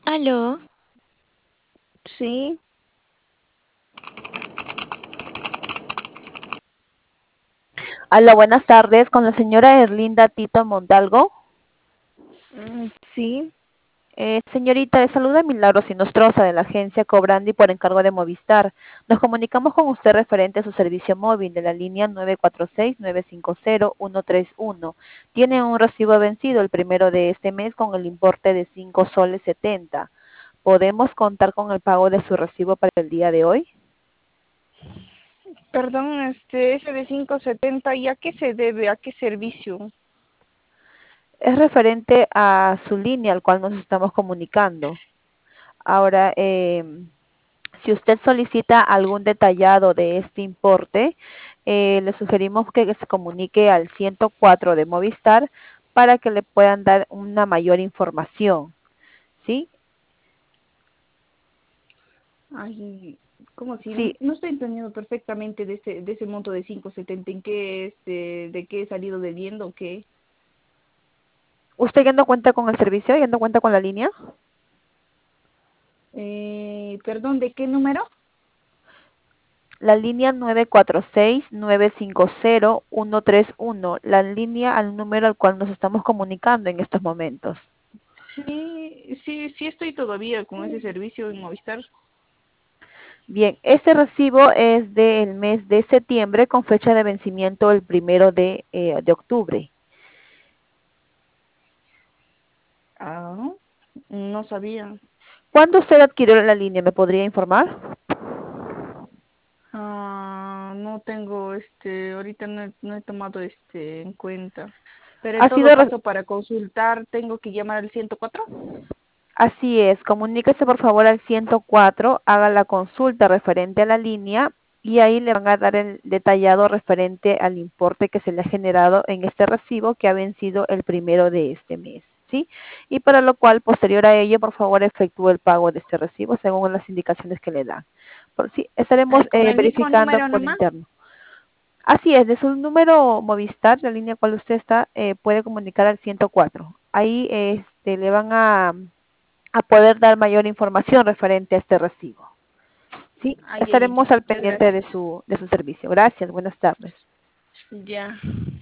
Aló, Sí, Hola, buenas tardes, con la señora Erlinda Tito Montalgo. sí, Señorita, le saluda Milagros Sinostroza de la agencia Cobrandi por encargo de Movistar. Nos comunicamos con usted referente a su servicio móvil de la línea 946-950-131. Tiene un recibo vencido el primero de este mes con el importe de 5 soles 70. ¿Podemos contar con el pago de su recibo para el día de hoy? perdón, ese de 570, ¿y a qué se debe? ¿A qué servicio? Es referente a su línea al cual nos estamos comunicando. Ahora, si usted solicita algún detallado de este importe, le sugerimos que se comunique al 104 de Movistar para que le puedan dar una mayor información, ¿sí? Ay, ¿cómo así? Sí, No estoy entendiendo perfectamente de ese monto de 570. ¿En qué, de qué he salido debiendo o qué? ¿usted ya no cuenta con el servicio? ¿Ya no cuenta con la línea? Perdón, ¿de qué número? La línea 946-950-131, la línea al número al cual nos estamos comunicando en estos momentos. Sí, sí, sí estoy todavía con ese servicio en Movistar. Bien, este recibo es del mes de septiembre con fecha de vencimiento el primero de octubre. Ah, no sabía. ¿Cuándo usted adquirió la línea? ¿Me podría informar? No tengo, ahorita no he tomado en cuenta. Pero en Ha todo sido, caso, para consultar, tengo que llamar al 104. así es, comuníquese por favor al 104, haga la consulta referente a la línea y ahí le van a dar el detallado referente al importe que se le ha generado en este recibo que ha vencido el primero de este mes, ¿sí? Y para lo cual, posterior a ello, por favor, efectúe el pago de este recibo según las indicaciones que le dan. Por sí, estaremos Con el mismo verificando número por nomás. interno. Así es, de su número Movistar, la línea cual usted está, puede comunicar al 104. Ahí le van a poder dar mayor información referente a este recibo. Sí, Ay, ay, estaremos al muchas pendiente gracias. de su servicio. Gracias, buenas tardes. Ya.